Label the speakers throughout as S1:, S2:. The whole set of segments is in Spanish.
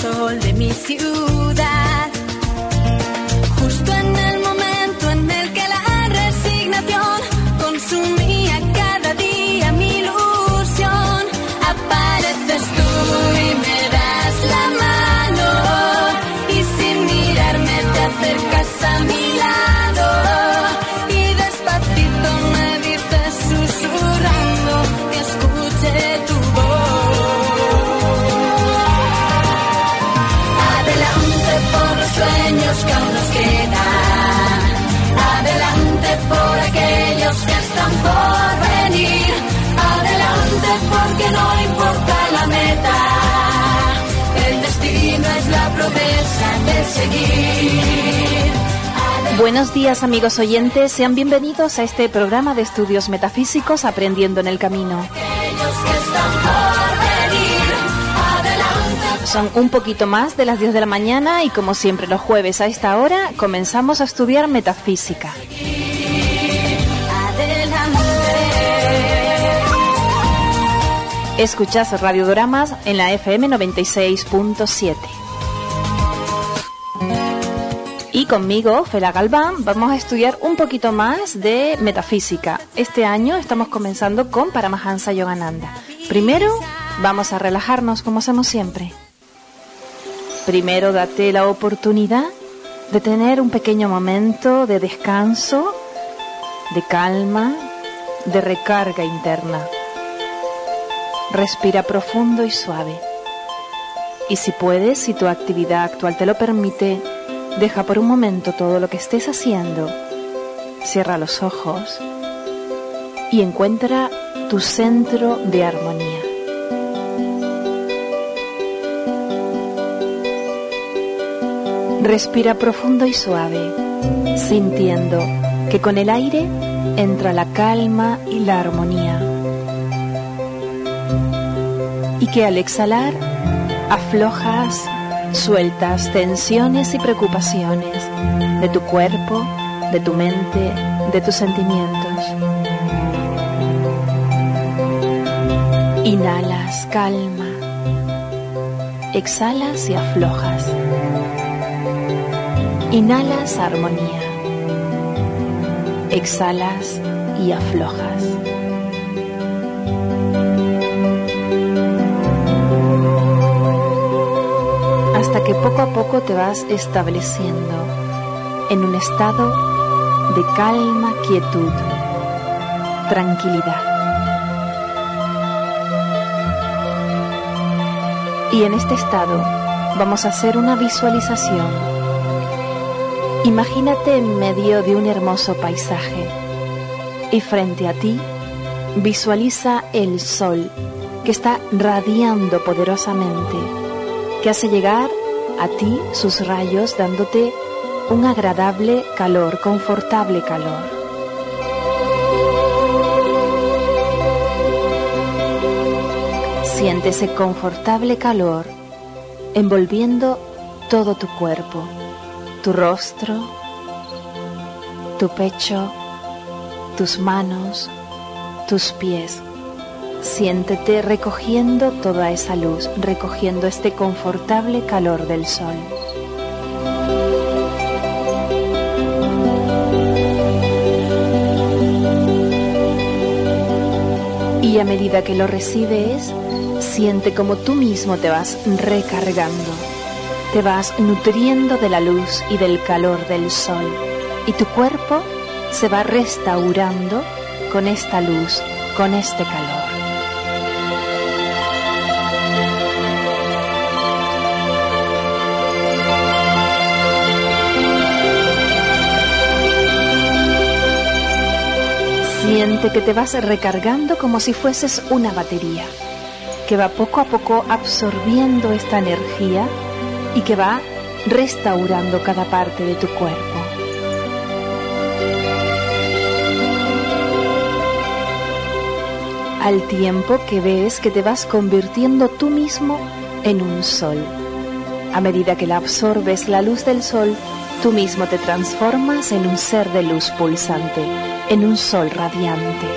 S1: sol de mi ciudad. Justo en el momento en el que la resignación consumía cada día mi ilusión, apareces tú y me das la mano y sin mirarme te acercas a mi lado y despacito me dices susurrando que escuche tu voz. Adelante por los sueños que aún nos quedan, adelante por aquellos que están por venir, adelante porque no importa la meta, el destino es la promesa de seguir.
S2: Buenos días, amigos oyentes, sean bienvenidos a este programa de estudios metafísicos Aprendiendo en el Camino. Son un poquito más de las 10 de la mañana y como siempre los jueves a esta hora comenzamos a estudiar metafísica. Escuchás radiodramas en la FM 96.7. Y conmigo, Fela Galván, vamos a estudiar un poquito más de metafísica. Este año estamos comenzando con Paramahansa Yogananda. Primero, vamos a relajarnos como hacemos siempre. Primero, date la oportunidad de tener un pequeño momento de descanso, de calma, de recarga interna. Respira profundo y suave. Y si puedes, si tu actividad actual te lo permite, deja por un momento todo lo que estés haciendo, cierra los ojos y encuentra tu centro de armonía. Respira profundo y suave, sintiendo que con el aire entra la calma y la armonía. Y que al exhalar aflojas, sueltas tensiones y preocupaciones de tu cuerpo, de tu mente, de tus sentimientos. Inhalas calma, exhalas y aflojas. Inhalas armonía, exhalas y aflojas. Hasta que poco a poco te vas estableciendo en un estado de calma, quietud, tranquilidad. Y en este estado vamos a hacer una visualización. Imagínate en medio de un hermoso paisaje y frente a ti visualiza el sol que está radiando poderosamente, que hace llegar a ti sus rayos dándote un agradable calor, confortable calor. Siente ese confortable calor envolviendo todo tu cuerpo, tu rostro, tu pecho, tus manos, tus pies. Siéntete recogiendo toda esa luz, recogiendo este confortable calor del sol. Y a medida que lo recibes, siente como tú mismo te vas recargando, te vas nutriendo de la luz y del calor del sol, y tu cuerpo se va restaurando con esta luz, con este calor. Siente que te vas recargando como si fueses una batería, que va poco a poco absorbiendo esta energía y que va restaurando cada parte de tu cuerpo. Al tiempo que ves que te vas convirtiendo tú mismo en un sol. A medida que la absorbes la luz del sol, tú mismo te transformas en un ser de luz pulsante, en un sol radiante.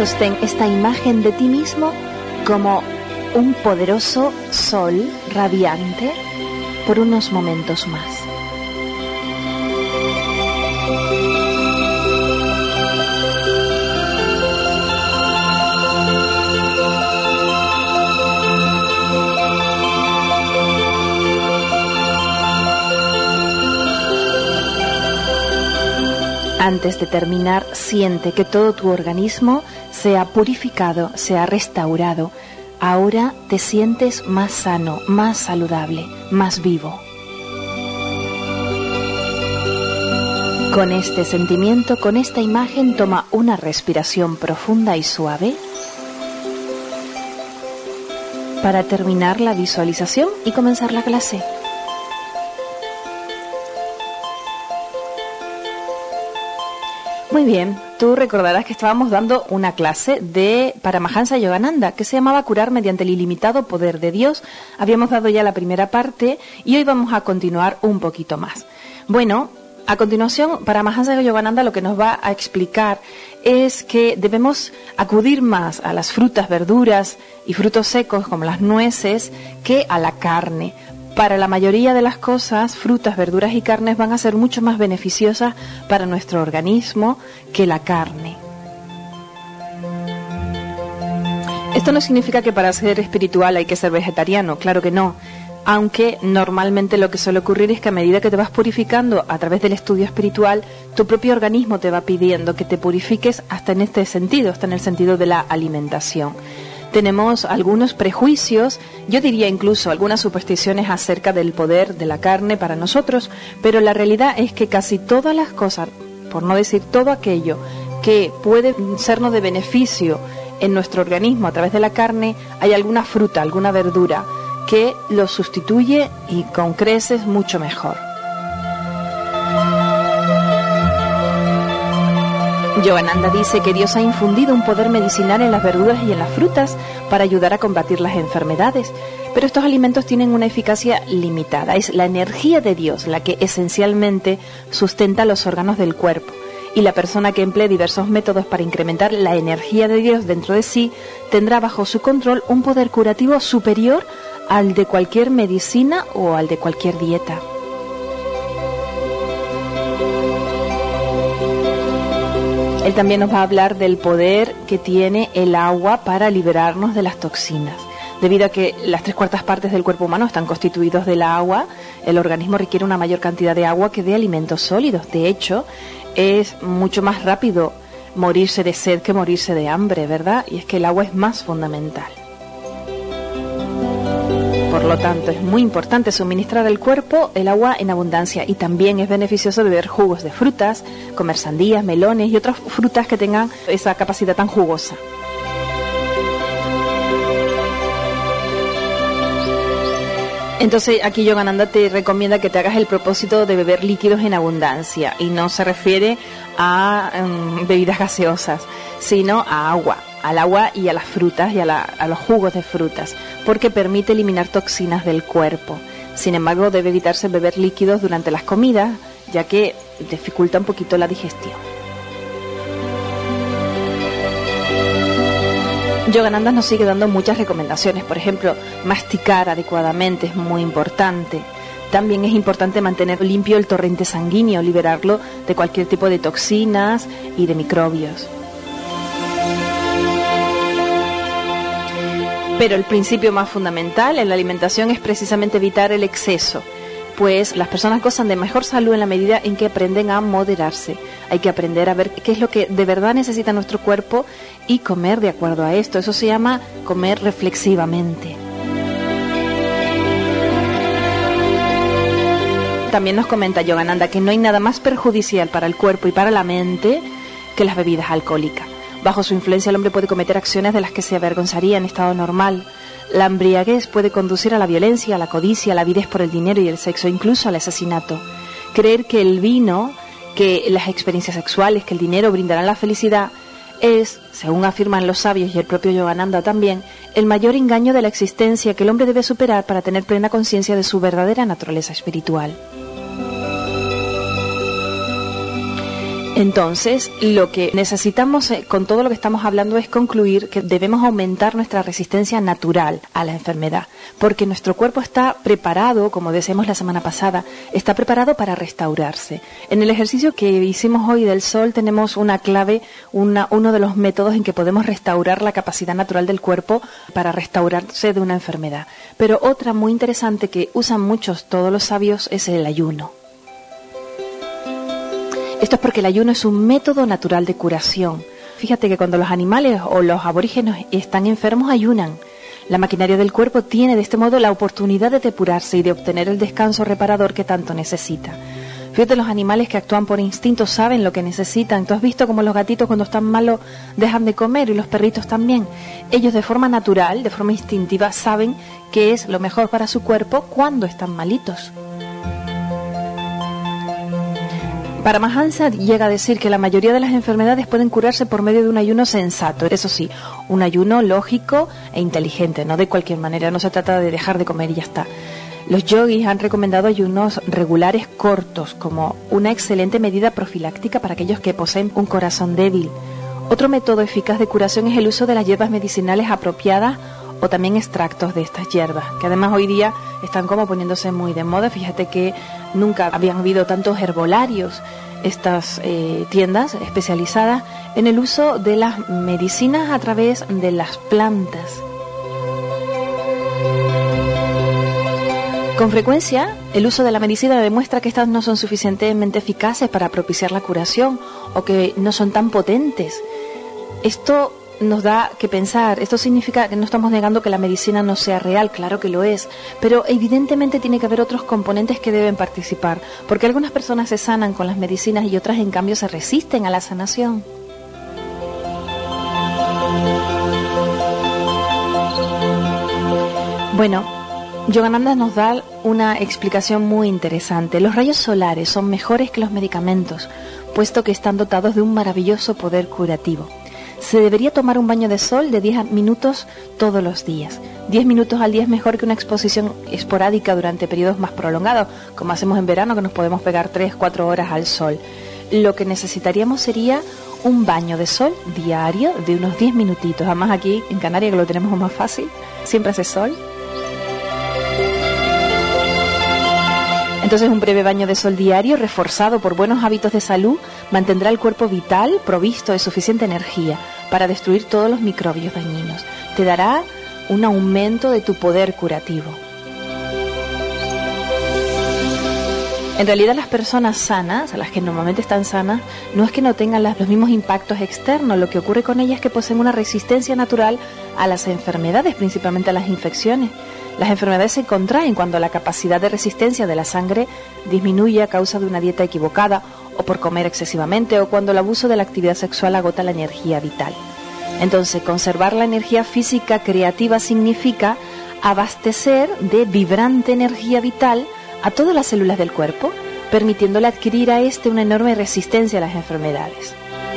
S2: sostén esta imagen de ti mismo como un poderoso sol radiante por unos momentos más. Antes de terminar, siente que todo tu organismo se ha purificado, se ha restaurado. Ahora te sientes más sano, más saludable, más vivo. Con este sentimiento, con esta imagen, toma una respiración profunda y suave para terminar la visualización y comenzar la clase. Muy bien, tú recordarás que estábamos dando una clase de Paramahansa Yogananda que se llamaba Curar mediante el ilimitado poder de Dios. Habíamos dado ya la primera parte y hoy vamos a continuar un poquito más. Bueno, a continuación Paramahansa Yogananda lo que nos va a explicar es que debemos acudir más a las frutas, verduras y frutos secos como las nueces que a la carne. Para la mayoría de las cosas, frutas, verduras y carnes van a ser mucho más beneficiosas para nuestro organismo que la carne. Esto no significa que para ser espiritual hay que ser vegetariano, claro que no. Aunque normalmente lo que suele ocurrir es que a medida que te vas purificando a través del estudio espiritual, tu propio organismo te va pidiendo que te purifiques hasta en este sentido, hasta en el sentido de la alimentación. Tenemos algunos prejuicios, yo diría incluso algunas supersticiones acerca del poder de la carne para nosotros, pero la realidad es que casi todas las cosas, por no decir todo aquello que puede sernos de beneficio en nuestro organismo a través de la carne, hay alguna fruta, alguna verdura que lo sustituye y con creces mucho mejor. Yogananda dice que Dios ha infundido un poder medicinal en las verduras y en las frutas para ayudar a combatir las enfermedades, pero estos alimentos tienen una eficacia limitada. Es la energía de Dios la que esencialmente sustenta los órganos del cuerpo, y la persona que emplee diversos métodos para incrementar la energía de Dios dentro de sí tendrá bajo su control un poder curativo superior al de cualquier medicina o al de cualquier dieta. Él también nos va a hablar del poder que tiene el agua para liberarnos de las toxinas. Debido a que las 3/4 partes del cuerpo humano están constituidos del agua, el organismo requiere una mayor cantidad de agua que de alimentos sólidos. De hecho, es mucho más rápido morirse de sed que morirse de hambre, ¿verdad? Y es que el agua es más fundamental. Por lo tanto, es muy importante suministrar al cuerpo el agua en abundancia, y también es beneficioso beber jugos de frutas, comer sandías, melones y otras frutas que tengan esa capacidad tan jugosa. Entonces aquí Yogananda te recomienda que te hagas el propósito de beber líquidos en abundancia, y no se refiere a bebidas gaseosas, sino a agua, al agua y a las frutas y a los jugos de frutas, porque permite eliminar toxinas del cuerpo. Sin embargo, debe evitarse beber líquidos durante las comidas, ya que dificulta un poquito la digestión. Yogananda nos sigue dando muchas recomendaciones. Por ejemplo, masticar adecuadamente es muy importante. También es importante mantener limpio el torrente sanguíneo, liberarlo de cualquier tipo de toxinas y de microbios. Pero el principio más fundamental en la alimentación es precisamente evitar el exceso, pues las personas gozan de mejor salud en la medida en que aprenden a moderarse. Hay que aprender a ver qué es lo que de verdad necesita nuestro cuerpo y comer de acuerdo a esto. Eso se llama comer reflexivamente. También nos comenta Yogananda que no hay nada más perjudicial para el cuerpo y para la mente que las bebidas alcohólicas. Bajo su influencia el hombre puede cometer acciones de las que se avergonzaría en estado normal. La embriaguez puede conducir a la violencia, a la codicia, a la avidez por el dinero y el sexo, incluso al asesinato. Creer que el vino, que las experiencias sexuales, que el dinero brindarán la felicidad, es, según afirman los sabios y el propio Yogananda también, el mayor engaño de la existencia que el hombre debe superar para tener plena conciencia de su verdadera naturaleza espiritual. Entonces, lo que necesitamos con todo lo que estamos hablando es concluir que debemos aumentar nuestra resistencia natural a la enfermedad, porque nuestro cuerpo está preparado, como decíamos la semana pasada, está preparado para restaurarse. En el ejercicio que hicimos hoy del sol tenemos una clave, uno de los métodos en que podemos restaurar la capacidad natural del cuerpo para restaurarse de una enfermedad. Pero otra muy interesante que usan todos los sabios es el ayuno. Esto es porque el ayuno es un método natural de curación. Fíjate que cuando los animales o los aborígenes están enfermos, ayunan. La maquinaria del cuerpo tiene de este modo la oportunidad de depurarse y de obtener el descanso reparador que tanto necesita. Fíjate, los animales que actúan por instinto saben lo que necesitan. Tú has visto como los gatitos cuando están malos dejan de comer, y los perritos también. Ellos de forma natural, de forma instintiva, saben qué es lo mejor para su cuerpo cuando están malitos. Paramahansa llega a decir que la mayoría de las enfermedades pueden curarse por medio de un ayuno sensato. Eso sí, un ayuno lógico e inteligente, no de cualquier manera. No se trata de dejar de comer y ya está. Los yogis han recomendado ayunos regulares cortos como una excelente medida profiláctica para aquellos que poseen un corazón débil. Otro método eficaz de curación es el uso de las hierbas medicinales apropiadas o también extractos de estas hierbas, que además hoy día están como poniéndose muy de moda. Fíjate que nunca habían habido tantos herbolarios, estas tiendas especializadas en el uso de las medicinas a través de las plantas. Con frecuencia, el uso de la medicina demuestra que estas no son suficientemente eficaces para propiciar la curación o que no son tan potentes. Esto nos da que pensar. Esto significa que no estamos negando que la medicina no sea real, claro que lo es, pero evidentemente tiene que haber otros componentes que deben participar, porque algunas personas se sanan con las medicinas y otras en cambio se resisten a la sanación. Bueno, Yogananda nos da una explicación muy interesante. Los rayos solares son mejores que los medicamentos, puesto que están dotados de un maravilloso poder curativo. Se debería tomar un baño de sol de 10 minutos todos los días. 10 minutos al día es mejor que una exposición esporádica durante periodos más prolongados, como hacemos en verano, que nos podemos pegar 3-4 horas al sol. Lo que necesitaríamos sería un baño de sol diario de unos 10 minutitos. Además aquí en Canarias, que lo tenemos más fácil, siempre hace sol. Entonces un breve baño de sol diario, reforzado por buenos hábitos de salud, mantendrá el cuerpo vital, provisto de suficiente energía para destruir todos los microbios dañinos. Te dará un aumento de tu poder curativo. En realidad las personas sanas, las que normalmente están sanas, no es que no tengan los mismos impactos externos. Lo que ocurre con ellas es que poseen una resistencia natural a las enfermedades, principalmente a las infecciones. Las enfermedades se contraen cuando la capacidad de resistencia de la sangre disminuye a causa de una dieta equivocada o por comer excesivamente o cuando el abuso de la actividad sexual agota la energía vital. Entonces, conservar la energía física creativa significa abastecer de vibrante energía vital a todas las células del cuerpo, permitiéndole adquirir a este una enorme resistencia a las enfermedades.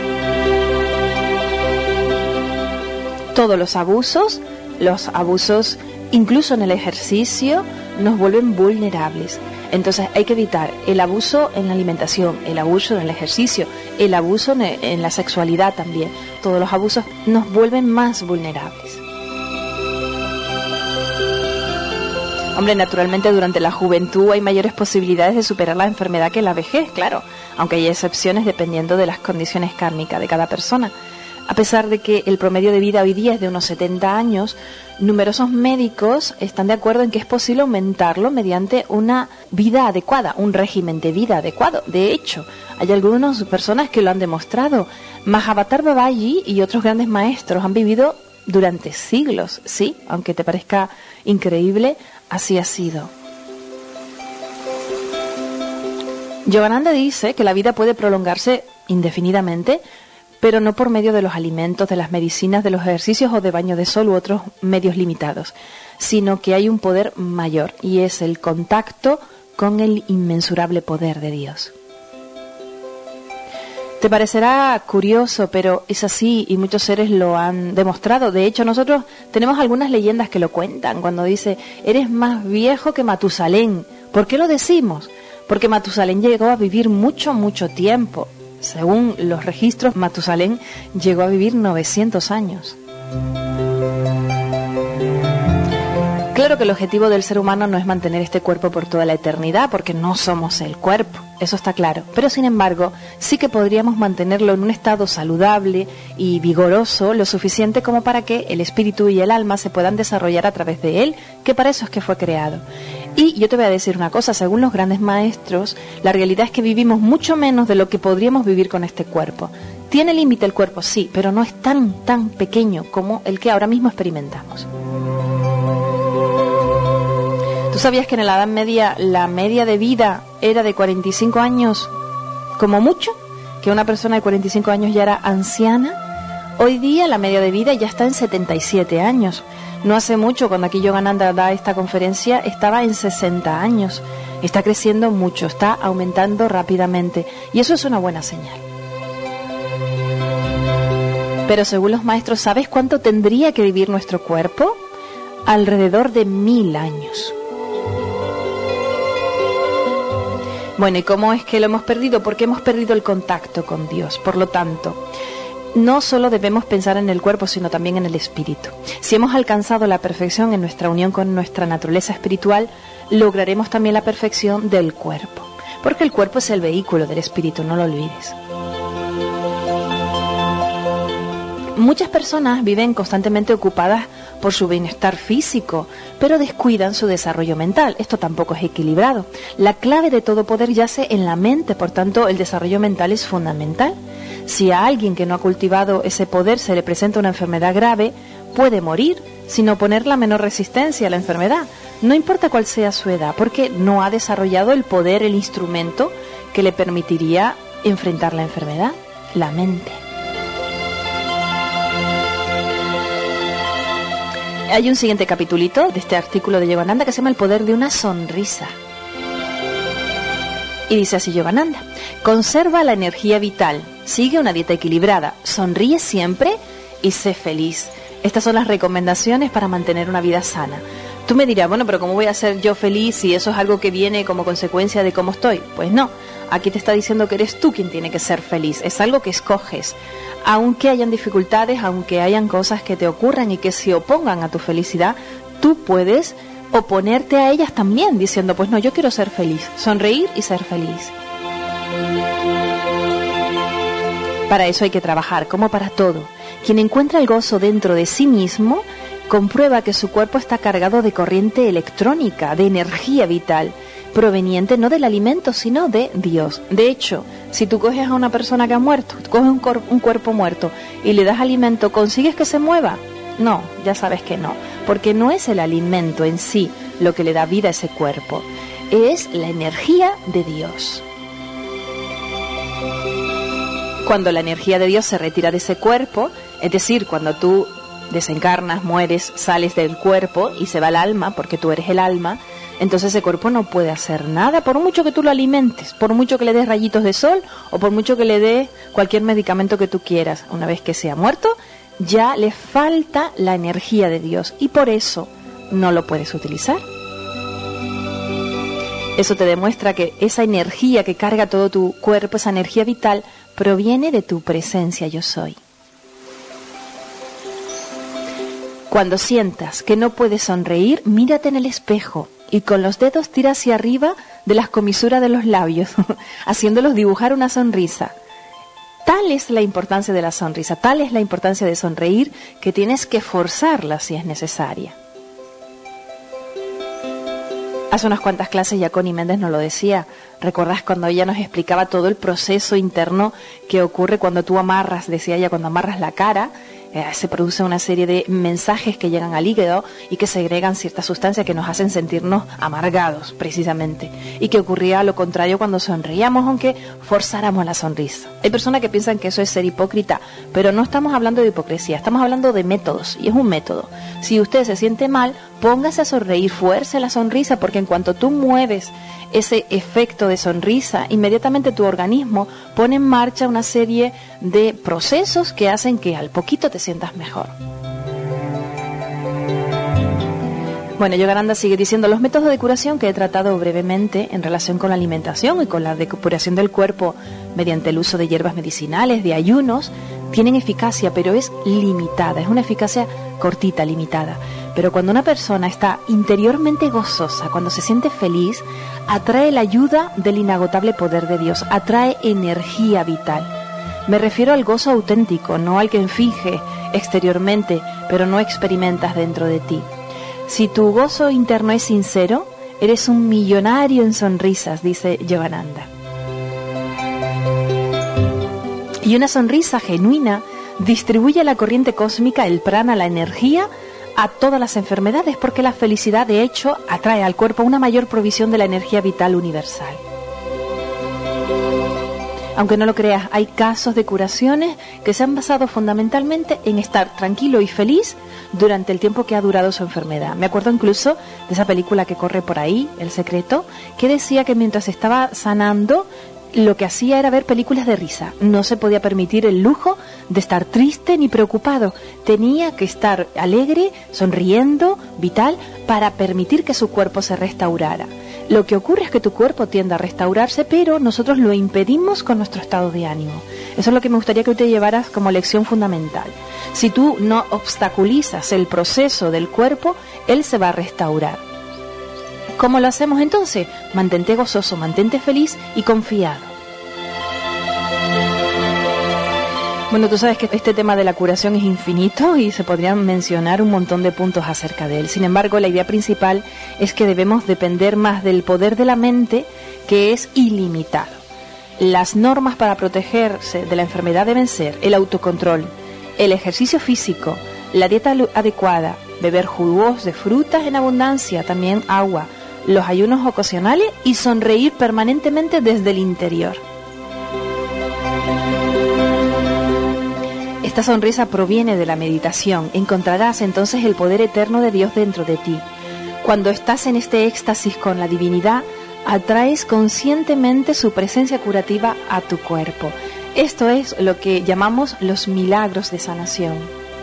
S2: Todos los abusos incluso en el ejercicio, nos vuelven vulnerables. Entonces hay que evitar el abuso en la alimentación, el abuso en el ejercicio, el abuso en la sexualidad también. Todos los abusos nos vuelven más vulnerables. Hombre, naturalmente durante la juventud hay mayores posibilidades de superar la enfermedad que en la vejez, claro, aunque hay excepciones dependiendo de las condiciones kármicas de cada persona. A pesar de que el promedio de vida hoy día es de unos 70 años, numerosos médicos están de acuerdo en que es posible aumentarlo mediante una vida adecuada, un régimen de vida adecuado. De hecho, hay algunas personas que lo han demostrado. Mahavatar Babaji y otros grandes maestros han vivido durante siglos, sí, aunque te parezca increíble, así ha sido. Yogananda dice que la vida puede prolongarse indefinidamente, pero no por medio de los alimentos, de las medicinas, de los ejercicios o de baño de sol u otros medios limitados, sino que hay un poder mayor y es el contacto con el inmensurable poder de Dios. Te parecerá curioso, pero es así y muchos seres lo han demostrado. De hecho, nosotros tenemos algunas leyendas que lo cuentan cuando dice, eres más viejo que Matusalén. ¿Por qué lo decimos? Porque Matusalén llegó a vivir mucho, mucho tiempo. Según los registros, Matusalén llegó a vivir 900 años. Claro que el objetivo del ser humano no es mantener este cuerpo por toda la eternidad, porque no somos el cuerpo, eso está claro. Pero sin embargo, sí que podríamos mantenerlo en un estado saludable y vigoroso, lo suficiente como para que el espíritu y el alma se puedan desarrollar a través de él, que para eso es que fue creado. Y yo te voy a decir una cosa, según los grandes maestros, la realidad es que vivimos mucho menos de lo que podríamos vivir con este cuerpo. Tiene límite el cuerpo, sí, pero no es tan pequeño como el que ahora mismo experimentamos. ¿Tú sabías que en la Edad Media la media de vida era de 45 años como mucho? Que una persona de 45 años ya era anciana. Hoy día la media de vida ya está en 77 años. No hace mucho, cuando aquí Yogananda da esta conferencia, estaba en 60 años. Está creciendo mucho, está aumentando rápidamente. Y eso es una buena señal. Pero según los maestros, ¿sabes cuánto tendría que vivir nuestro cuerpo? Alrededor de 1000 años. Bueno, ¿y cómo es que lo hemos perdido? Porque hemos perdido el contacto con Dios. Por lo tanto, no solo debemos pensar en el cuerpo, sino también en el espíritu. Si hemos alcanzado la perfección en nuestra unión con nuestra naturaleza espiritual, lograremos también la perfección del cuerpo. Porque el cuerpo es el vehículo del espíritu, no lo olvides. Muchas personas viven constantemente ocupadas por su bienestar físico, pero descuidan su desarrollo mental. Esto tampoco es equilibrado. La clave de todo poder yace en la mente, por tanto, el desarrollo mental es fundamental. Si a alguien que no ha cultivado ese poder se le presenta una enfermedad grave, puede morir sin oponer la menor resistencia a la enfermedad. No importa cuál sea su edad, porque no ha desarrollado el poder, el instrumento que le permitiría enfrentar la enfermedad, la mente. Hay un siguiente capitulito de este artículo de Yogananda que se llama El poder de una sonrisa. Y dice así Yogananda: conserva la energía vital, sigue una dieta equilibrada, sonríe siempre y sé feliz. Estas son las recomendaciones para mantener una vida sana. Tú me dirás, bueno, pero ¿cómo voy a ser yo feliz si eso es algo que viene como consecuencia de cómo estoy? Pues no, aquí te está diciendo que eres tú quien tiene que ser feliz, es algo que escoges. Aunque hayan dificultades, aunque hayan cosas que te ocurran y que se opongan a tu felicidad, tú puedes oponerte a ellas también, diciendo, pues no, yo quiero ser feliz, sonreír y ser feliz. Para eso hay que trabajar, como para todo. Quien encuentra el gozo dentro de sí mismo, comprueba que su cuerpo está cargado de corriente electrónica, de energía vital, proveniente no del alimento, sino de Dios. De hecho, si tú coges a una persona que ha muerto, coges un cuerpo muerto y le das alimento, ¿consigues que se mueva? No, ya sabes que no, porque no es el alimento en sí lo que le da vida a ese cuerpo, es la energía de Dios. Cuando la energía de Dios se retira de ese cuerpo, es decir, cuando tú desencarnas, mueres, sales del cuerpo y se va el alma, porque tú eres el alma, entonces ese cuerpo no puede hacer nada, por mucho que tú lo alimentes, por mucho que le des rayitos de sol o por mucho que le des cualquier medicamento que tú quieras. Una vez que se ha muerto, ya le falta la energía de Dios y por eso no lo puedes utilizar. Eso te demuestra que esa energía que carga todo tu cuerpo, esa energía vital, proviene de tu presencia yo soy. Cuando sientas que no puedes sonreír, mírate en el espejo y con los dedos tira hacia arriba de las comisuras de los labios, haciéndolos dibujar una sonrisa. Tal es la importancia de la sonrisa, tal es la importancia de sonreír, que tienes que forzarla si es necesaria. Hace unas cuantas clases ya Connie Méndez nos lo decía. ¿Recordás cuando ella nos explicaba todo el proceso interno que ocurre cuando tú amarras, decía ella, cuando amarras la cara? Se produce una serie de mensajes que llegan al hígado y que segregan ciertas sustancias que nos hacen sentirnos amargados, precisamente. Y que ocurría lo contrario cuando sonreíamos, aunque forzáramos la sonrisa. Hay personas que piensan que eso es ser hipócrita, pero no estamos hablando de hipocresía, estamos hablando de métodos, y es un método. Si usted se siente mal, póngase a sonreír, fuerce la sonrisa, porque en cuanto tú mueves ese efecto de sonrisa, inmediatamente tu organismo pone en marcha una serie de procesos que hacen que al poquito te sientas mejor. Bueno, Yogananda sigue diciendo, los métodos de curación que he tratado brevemente en relación con la alimentación y con la depuración del cuerpo mediante el uso de hierbas medicinales, de ayunos, tienen eficacia, pero es limitada, es una eficacia cortita, limitada. Pero cuando una persona está interiormente gozosa, cuando se siente feliz, atrae la ayuda del inagotable poder de Dios, atrae energía vital. Me refiero al gozo auténtico, no al que finge exteriormente, pero no experimentas dentro de ti. Si tu gozo interno es sincero, eres un millonario en sonrisas, dice Yogananda. Y una sonrisa genuina distribuye la corriente cósmica, el prana, la energía, a todas las enfermedades, porque la felicidad, de hecho, atrae al cuerpo una mayor provisión de la energía vital universal. Aunque no lo creas, hay casos de curaciones que se han basado fundamentalmente en estar tranquilo y feliz durante el tiempo que ha durado su enfermedad. Me acuerdo incluso de esa película que corre por ahí, El Secreto, que decía que mientras estaba sanando, lo que hacía era ver películas de risa. No se podía permitir el lujo de estar triste ni preocupado. Tenía que estar alegre, sonriendo, vital, para permitir que su cuerpo se restaurara. Lo que ocurre es que tu cuerpo tiende a restaurarse, pero nosotros lo impedimos con nuestro estado de ánimo. Eso es lo que me gustaría que hoy te llevaras como lección fundamental. Si tú no obstaculizas el proceso del cuerpo, él se va a restaurar. ¿Cómo lo hacemos entonces? Mantente gozoso, mantente feliz y confiado. Bueno, tú sabes que este tema de la curación es infinito y se podrían mencionar un montón de puntos acerca de él. Sin embargo, la idea principal es que debemos depender más del poder de la mente, que es ilimitado. Las normas para protegerse de la enfermedad deben ser el autocontrol, el ejercicio físico, la dieta adecuada, beber jugos de frutas en abundancia, también agua, los ayunos ocasionales y sonreír permanentemente desde el interior. Esta sonrisa proviene de la meditación. Encontrarás entonces el poder eterno de Dios dentro de ti. Cuando estás en este éxtasis con la divinidad, atraes conscientemente su presencia curativa a tu cuerpo. Esto es lo que llamamos los milagros de sanación.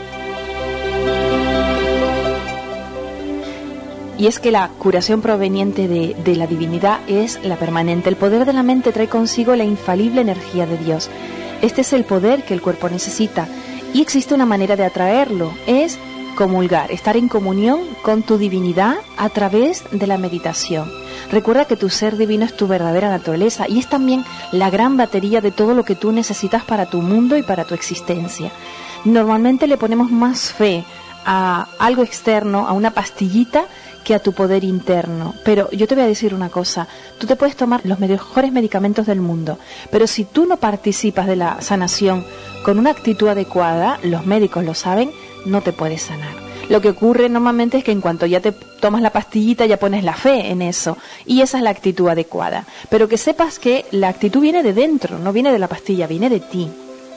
S2: Y es que la curación proveniente de la divinidad es la permanente. El poder de la mente trae consigo la infalible energía de Dios. Este es el poder que el cuerpo necesita y existe una manera de atraerlo, es comulgar, estar en comunión con tu divinidad a través de la meditación. Recuerda que tu ser divino es tu verdadera naturaleza y es también la gran batería de todo lo que tú necesitas para tu mundo y para tu existencia. Normalmente le ponemos más fe a algo externo, a una pastillita, que a tu poder interno. Pero yo te voy a decir una cosa, tú te puedes tomar los mejores medicamentos del mundo, pero si tú no participas de la sanación con una actitud adecuada, los médicos lo saben, no te puedes sanar. Lo que ocurre normalmente es que en cuanto ya te tomas la pastillita ya pones la fe en eso, y esa es la actitud adecuada. Pero que sepas que la actitud viene de dentro, no viene de la pastilla, viene de ti.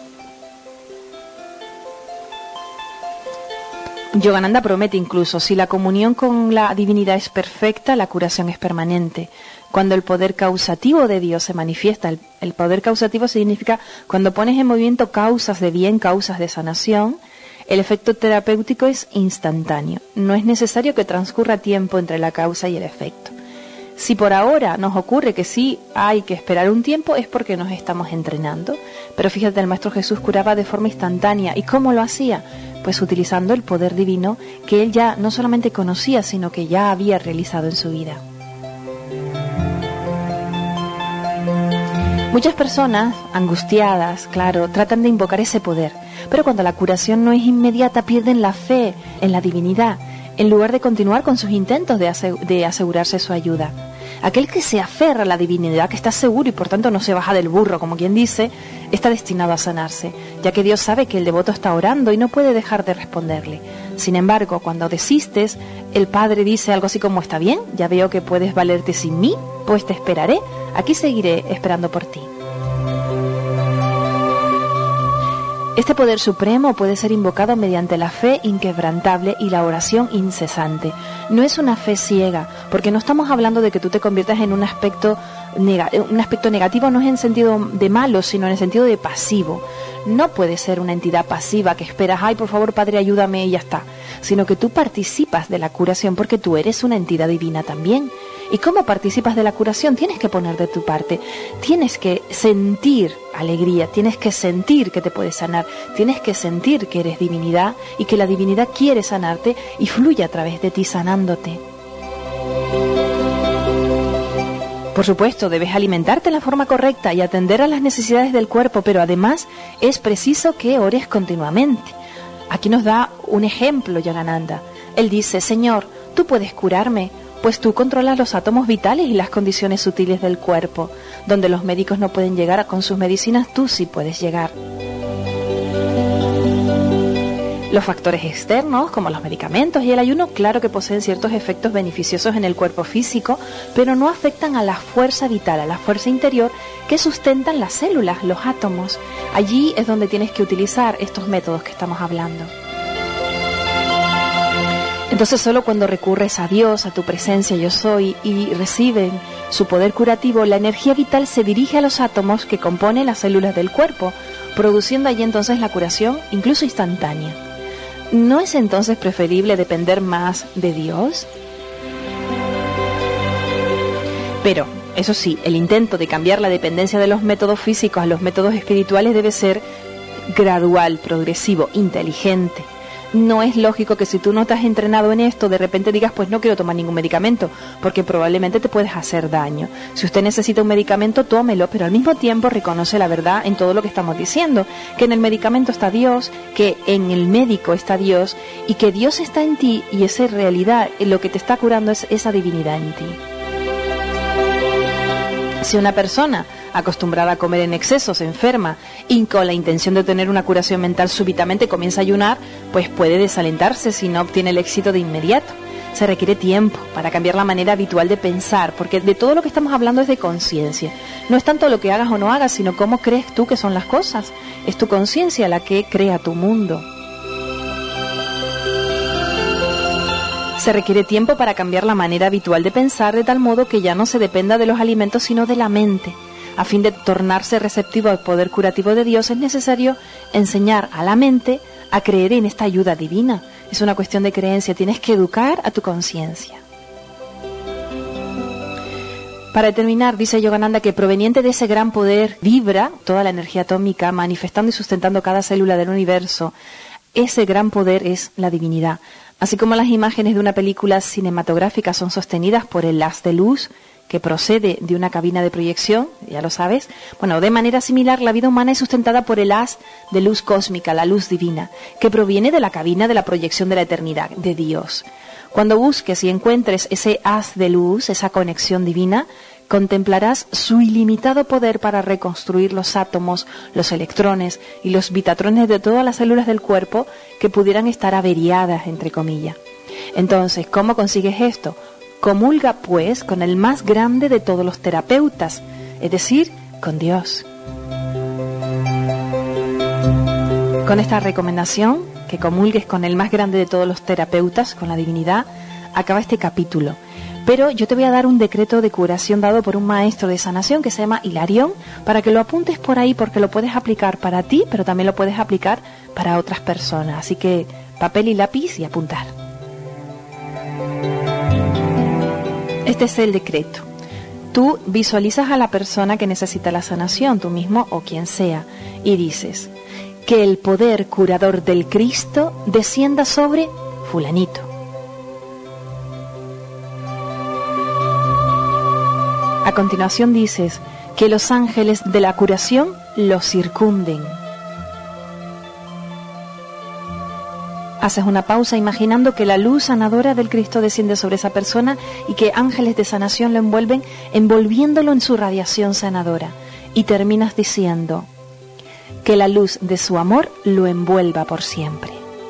S2: Yogananda promete incluso, si la comunión con la divinidad es perfecta, la curación es permanente. Cuando el poder causativo de Dios se manifiesta, el poder causativo significa cuando pones en movimiento causas de bien, causas de sanación, el efecto terapéutico es instantáneo. No es necesario que transcurra tiempo entre la causa y el efecto. Si por ahora nos ocurre que sí hay que esperar un tiempo, es porque nos estamos entrenando. Pero fíjate, el Maestro Jesús curaba de forma instantánea. ¿Y cómo lo hacía? Pues utilizando el poder divino que él ya no solamente conocía, sino que ya había realizado en su vida. Muchas personas, angustiadas, claro, tratan de invocar ese poder, pero cuando la curación no es inmediata, pierden la fe en la divinidad, en lugar de continuar con sus intentos de asegurarse su ayuda. Aquel que se aferra a la divinidad, que está seguro y por tanto no se baja del burro, como quien dice, está destinado a sanarse, ya que Dios sabe que el devoto está orando y no puede dejar de responderle. Sin embargo, cuando desistes, el Padre dice algo así como: está bien, ya veo que puedes valerte sin mí, pues te esperaré, aquí seguiré esperando por ti. Este poder supremo puede ser invocado mediante la fe inquebrantable y la oración incesante. No es una fe ciega, porque no estamos hablando de que tú te conviertas en un aspecto negativo, no es en sentido de malo, sino en el sentido de pasivo. No puedes ser una entidad pasiva que esperas, ay, por favor, Padre, ayúdame y ya está, sino que tú participas de la curación porque tú eres una entidad divina también. ¿Y cómo participas de la curación? Tienes que poner de tu parte, tienes que sentir alegría, tienes que sentir que te puedes sanar, tienes que sentir que eres divinidad y que la divinidad quiere sanarte y fluye a través de ti sanándote. Por supuesto, debes alimentarte de la forma correcta y atender a las necesidades del cuerpo, pero además es preciso que ores continuamente. Aquí nos da un ejemplo Yogananda. Él dice, Señor, tú puedes curarme, pues tú controlas los átomos vitales y las condiciones sutiles del cuerpo. Donde los médicos no pueden llegar con sus medicinas, tú sí puedes llegar. Los factores externos, como los medicamentos y el ayuno, claro que poseen ciertos efectos beneficiosos en el cuerpo físico, pero no afectan a la fuerza vital, a la fuerza interior que sustentan las células, los átomos. Allí es donde tienes que utilizar estos métodos que estamos hablando. Entonces solo cuando recurres a Dios, a tu presencia yo soy, y reciben su poder curativo, la energía vital se dirige a los átomos que componen las células del cuerpo, produciendo allí entonces la curación, incluso instantánea. ¿No es entonces preferible depender más de Dios? Pero, eso sí, el intento de cambiar la dependencia de los métodos físicos a los métodos espirituales debe ser gradual, progresivo, inteligente. No es lógico que si tú no te has entrenado en esto, de repente digas, pues no quiero tomar ningún medicamento, porque probablemente te puedes hacer daño. Si usted necesita un medicamento, tómelo, pero al mismo tiempo reconoce la verdad en todo lo que estamos diciendo, que en el medicamento está Dios, que en el médico está Dios, y que Dios está en ti, y esa realidad, lo que te está curando es esa divinidad en ti. Si una persona acostumbrada a comer en exceso se enferma y con la intención de tener una curación mental súbitamente comienza a ayunar, pues puede desalentarse si no obtiene el éxito de inmediato. Se requiere tiempo para cambiar la manera habitual de pensar, porque de todo lo que estamos hablando es de conciencia. No es tanto lo que hagas o no hagas, sino cómo crees tú que son las cosas. Es tu conciencia la que crea tu mundo. Se requiere tiempo para cambiar la manera habitual de pensar de tal modo que ya no se dependa de los alimentos sino de la mente. A fin de tornarse receptivo al poder curativo de Dios es necesario enseñar a la mente a creer en esta ayuda divina. Es una cuestión de creencia, tienes que educar a tu conciencia. Para terminar, dice Yogananda que proveniente de ese gran poder vibra toda la energía atómica, manifestando y sustentando cada célula del universo. Ese gran poder es la divinidad. Así como las imágenes de una película cinematográfica son sostenidas por el haz de luz que procede de una cabina de proyección, ya lo sabes, bueno, de manera similar la vida humana es sustentada por el haz de luz cósmica, la luz divina, que proviene de la cabina de la proyección de la eternidad, de Dios. Cuando busques y encuentres ese haz de luz, esa conexión divina, contemplarás su ilimitado poder para reconstruir los átomos, los electrones y los bitatrones de todas las células del cuerpo que pudieran estar averiadas, entre comillas. Entonces, ¿cómo consigues esto? Comulga, pues, con el más grande de todos los terapeutas, es decir, con Dios. Con esta recomendación, que comulgues con el más grande de todos los terapeutas, con la divinidad, acaba este capítulo. Pero yo te voy a dar un decreto de curación dado por un maestro de sanación que se llama Hilarión, para que lo apuntes por ahí, porque lo puedes aplicar para ti, pero también lo puedes aplicar para otras personas. Así que papel y lápiz y apuntar. Este es el decreto. Tú visualizas a la persona que necesita la sanación, tú mismo o quien sea, y dices, que el poder curador del Cristo descienda sobre fulanito. A continuación dices, que los ángeles de la curación lo circunden. Haces una pausa imaginando que la luz sanadora del Cristo desciende sobre esa persona y que ángeles de sanación lo envuelven, envolviéndolo en su radiación sanadora. Y terminas diciendo, que la luz de su amor lo envuelva por siempre.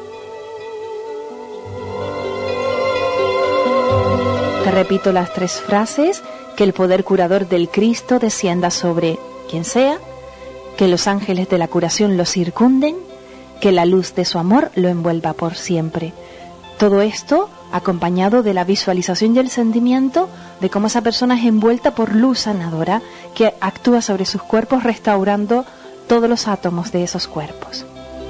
S2: Te repito las 3 frases, que el poder curador del Cristo descienda sobre quien sea, que los ángeles de la curación lo circunden que la luz de su amor lo envuelva por siempre. Todo esto acompañado de la visualización y el sentimiento de cómo esa persona es envuelta por luz sanadora que actúa sobre sus cuerpos, restaurando todos los átomos de esos cuerpos.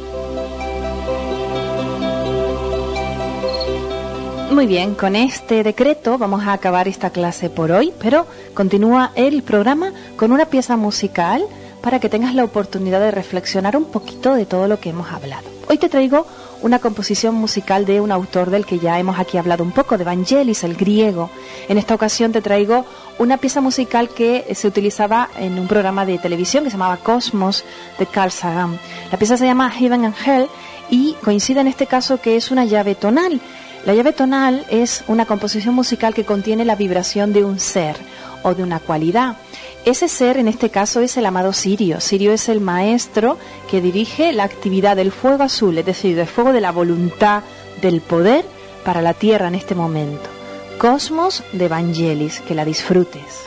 S2: Muy bien, con este decreto vamos a acabar esta clase por hoy, pero continúa el programa con una pieza musical para que tengas la oportunidad de reflexionar un poquito de todo lo que hemos hablado. Hoy te traigo una composición musical de un autor del que ya hemos aquí hablado un poco, de Vangelis, el griego. En esta ocasión te traigo una pieza musical que se utilizaba en un programa de televisión que se llamaba Cosmos, de Carl Sagan. La pieza se llama Heaven and Hell y coincide en este caso que es una llave tonal. La llave tonal es una composición musical que contiene la vibración de un ser o de una cualidad. Ese ser en este caso es el amado Sirio. Sirio es el maestro que dirige la actividad del fuego azul, es decir, del fuego de la voluntad, del poder para la tierra en este momento. Cosmos de Vangelis, que la disfrutes.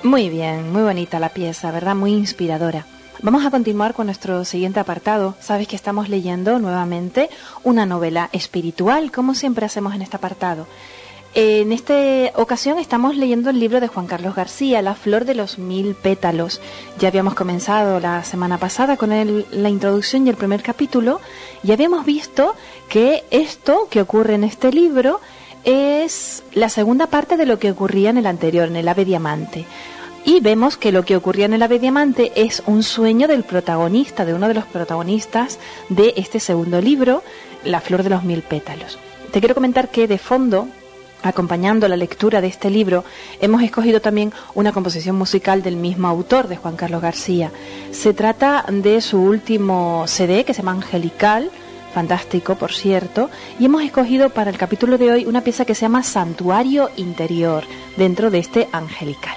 S2: Muy bien, muy bonita la pieza, ¿verdad? Muy inspiradora. Vamos a continuar con nuestro siguiente apartado. Sabes que estamos leyendo nuevamente una novela espiritual, como siempre hacemos en este apartado. En esta ocasión estamos leyendo el libro de Juan Carlos García, La flor de los 1000 pétalos. Ya habíamos comenzado la semana pasada con la introducción y el primer capítulo, y habíamos visto que esto que ocurre en este libro es la segunda parte de lo que ocurría en el anterior, en el Ave Diamante. Y vemos que lo que ocurría en el Ave Diamante es un sueño del protagonista, de uno de los protagonistas de este segundo libro, La flor de los 1000 pétalos. Te quiero comentar que de fondo, acompañando la lectura de este libro, hemos escogido también una composición musical del mismo autor, de Juan Carlos García. Se trata de su último CD, que se llama Angelical, fantástico, por cierto, y hemos escogido para el capítulo de hoy una pieza que se llama Santuario Interior, dentro de este Angelical.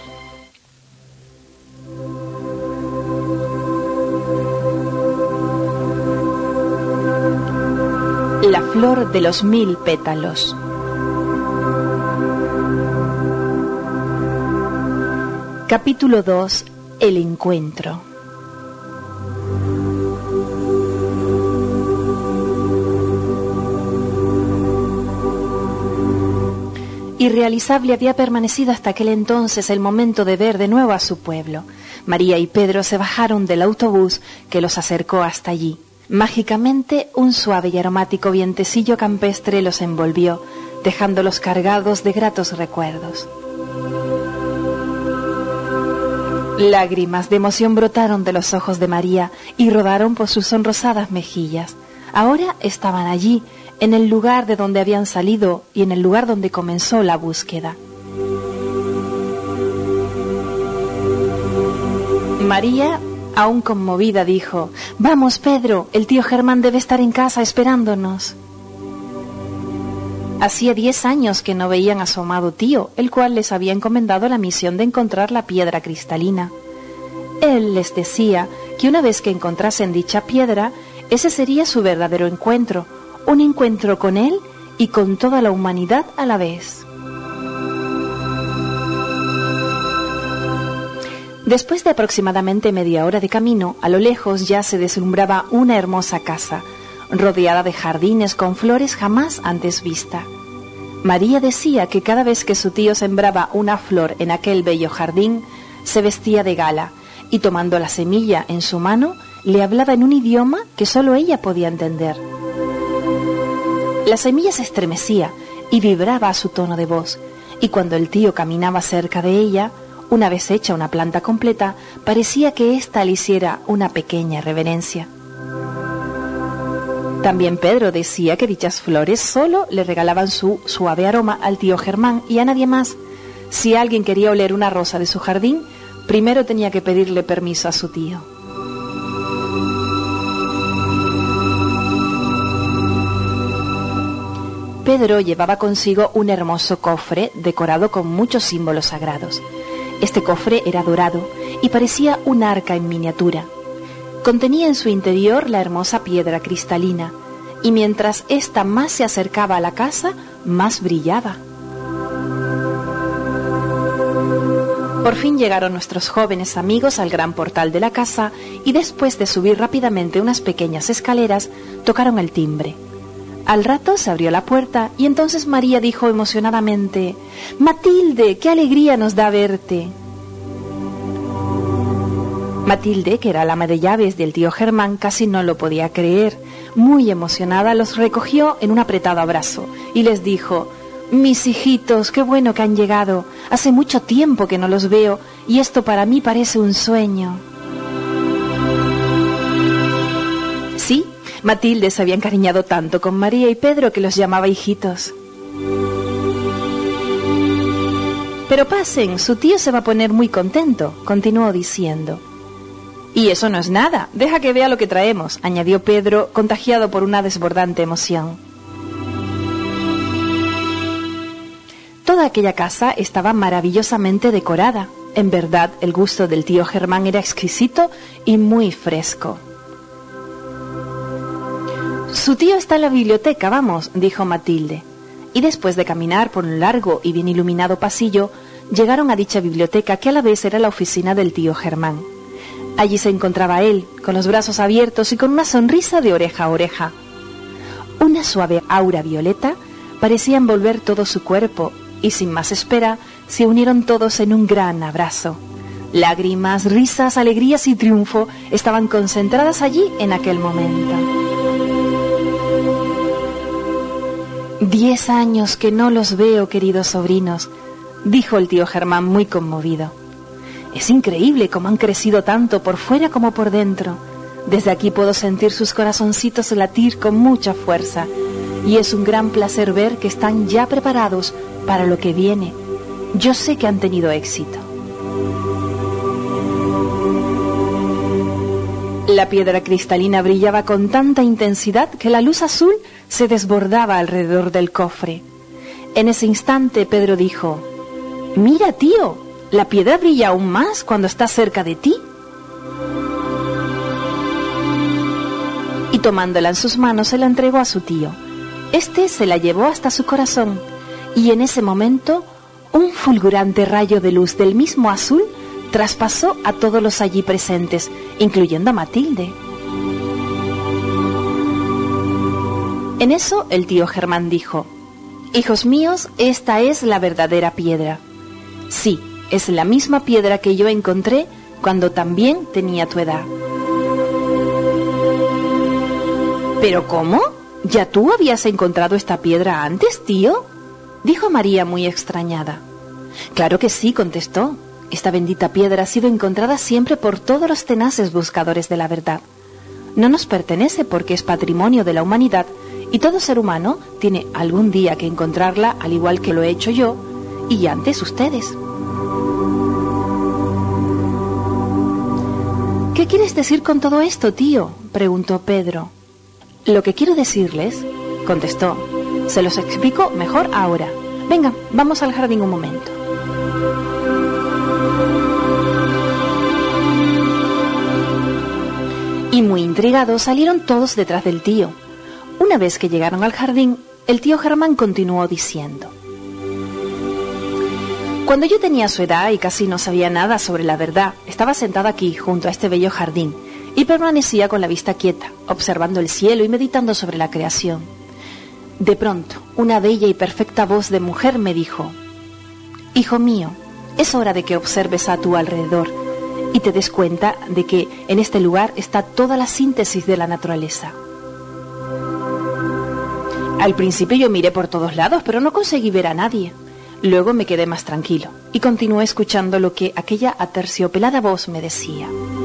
S2: La flor de los 1000 pétalos. Capítulo 2. El encuentro. Irrealizable había permanecido hasta aquel entonces el momento de ver de nuevo a su pueblo. María y Pedro se bajaron del autobús que los acercó hasta allí. Mágicamente, un suave y aromático vientecillo campestre los envolvió, dejándolos cargados de gratos recuerdos. Lágrimas de emoción brotaron de los ojos de María y rodaron por sus sonrosadas mejillas. Ahora estaban allí, en el lugar de donde habían salido y en el lugar donde comenzó la búsqueda. María, aún conmovida, dijo: «Vamos, Pedro, el tío Germán debe estar en casa esperándonos». Hacía 10 años que no veían a su amado tío, el cual les había encomendado la misión de encontrar la piedra cristalina. Él les decía que una vez que encontrasen dicha piedra, ese sería su verdadero encuentro, un encuentro con él y con toda la humanidad a la vez. Después de aproximadamente media hora de camino, a lo lejos ya se deslumbraba una hermosa casa, rodeada de jardines con flores jamás antes vista. María decía que cada vez que su tío sembraba una flor en aquel bello jardín, se vestía de gala y, tomando la semilla en su mano, le hablaba en un idioma que solo ella podía entender. La semilla se estremecía y vibraba a su tono de voz, y cuando el tío caminaba cerca de ella, una vez hecha una planta completa, parecía que ésta le hiciera una pequeña reverencia. También Pedro decía que dichas flores solo le regalaban su suave aroma al tío Germán y a nadie más. Si alguien quería oler una rosa de su jardín, primero tenía que pedirle permiso a su tío. Pedro llevaba consigo un hermoso cofre decorado con muchos símbolos sagrados. Este cofre era dorado y parecía un arca en miniatura. Contenía en su interior la hermosa piedra cristalina, y mientras ésta más se acercaba a la casa, más brillaba. Por fin llegaron nuestros jóvenes amigos al gran portal de la casa, y después de subir rápidamente unas pequeñas escaleras, tocaron el timbre. Al rato se abrió la puerta, y entonces María dijo emocionadamente: «Matilde, qué alegría nos da verte». Matilde, que era la ama de llaves del tío Germán, casi no lo podía creer. Muy emocionada, los recogió en un apretado abrazo y les dijo: «Mis hijitos, qué bueno que han llegado. Hace mucho tiempo que no los veo y esto para mí parece un sueño». Sí, Matilde se había encariñado tanto con María y Pedro que los llamaba hijitos. «Pero pasen, su tío se va a poner muy contento», continuó diciendo. «Y eso no es nada, deja que vea lo que traemos», añadió Pedro, contagiado por una desbordante emoción. Toda aquella casa estaba maravillosamente decorada. En verdad, el gusto del tío Germán era exquisito y muy fresco. «Su tío está en la biblioteca, vamos», dijo Matilde. Y después de caminar por un largo y bien iluminado pasillo, llegaron a dicha biblioteca, que a la vez era la oficina del tío Germán. Allí se encontraba él, con los brazos abiertos y con una sonrisa de oreja a oreja. Una suave aura violeta parecía envolver todo su cuerpo, y sin más espera, se unieron todos en un gran abrazo. Lágrimas, risas, alegrías y triunfo estaban concentradas allí en aquel momento. 10 años que no los veo, queridos sobrinos, dijo el tío Germán muy conmovido. Es increíble cómo han crecido tanto por fuera como por dentro. Desde aquí puedo sentir sus corazoncitos latir con mucha fuerza, y es un gran placer ver que están ya preparados para lo que viene. Yo sé que han tenido éxito. La piedra cristalina brillaba con tanta intensidad que la luz azul se desbordaba alrededor del cofre. En ese instante Pedro dijo: «Mira, tío, la piedra brilla aún más cuando está cerca de ti». Y tomándola en sus manos se la entregó a su tío. Este se la llevó hasta su corazón, y en ese momento un fulgurante rayo de luz del mismo azul traspasó a todos los allí presentes, incluyendo a Matilde. En eso el tío Germán dijo: «Hijos míos, esta es la verdadera piedra. Sí, es la misma piedra que yo encontré cuando también tenía tu edad». «¿Pero cómo? ¿Ya tú habías encontrado esta piedra antes, tío?», dijo María muy extrañada. «Claro que sí», contestó. «Esta bendita piedra ha sido encontrada siempre por todos los tenaces buscadores de la verdad. No nos pertenece porque es patrimonio de la humanidad, y todo ser humano tiene algún día que encontrarla, al igual que lo he hecho yo y antes ustedes». «¿Qué quieres decir con todo esto, tío?», preguntó Pedro. «Lo que quiero decirles», contestó, «se los explico mejor ahora. Venga, vamos al jardín un momento». Y muy intrigados salieron todos detrás del tío. Una vez que llegaron al jardín, el tío Germán continuó diciendo: «Cuando yo tenía su edad y casi no sabía nada sobre la verdad, estaba sentada aquí junto a este bello jardín y permanecía con la vista quieta, observando el cielo y meditando sobre la creación. De pronto, una bella y perfecta voz de mujer me dijo: «Hijo mío, es hora de que observes a tu alrededor y te des cuenta de que en este lugar está toda la síntesis de la naturaleza». Al principio yo miré por todos lados, pero no conseguí ver a nadie. Luego me quedé más tranquilo y continué escuchando lo que aquella aterciopelada voz me decía.